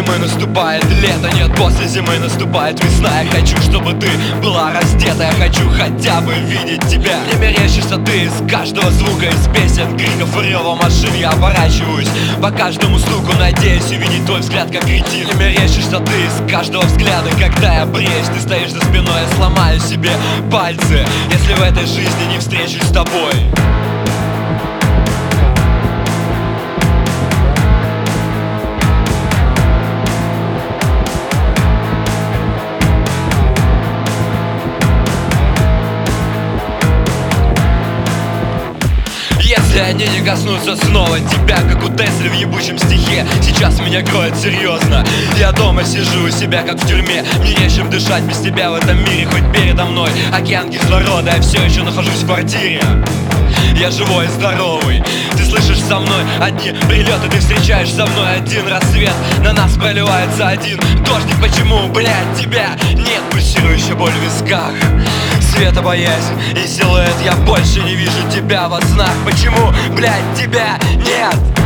зимы наступает лето, нет, после зимы наступает весна. Я хочу, чтобы ты была раздета, я хочу хотя бы видеть тебя. Мне мерещишься ты из каждого звука, из песен, криков и рева машин. Я оборачиваюсь по каждому стуку, надеюсь увидеть твой взгляд, как ретин. Мне мерещишься ты из каждого взгляда, когда я бреюсь, ты стоишь за спиной, я сломаю себе пальцы, если в этой жизни не встречусь с тобой. Если они не коснутся снова тебя, как у Тесли в ебучем стихе, сейчас меня кроет серьезно. Я дома сижу у себя, как в тюрьме. Мне нечем дышать без тебя в этом мире. Хоть передо мной океан кислорода, я все еще нахожусь в квартире. Я живой и здоровый. Ты слышишь со мной одни прилеты, ты встречаешь со мной один рассвет. На нас проливается один дождик. Почему, блядь, тебя нет? Пульсирующая боль в висках, света боязнь и силуэт. Я больше не вижу тебя во снах. Почему, блядь, тебя нет?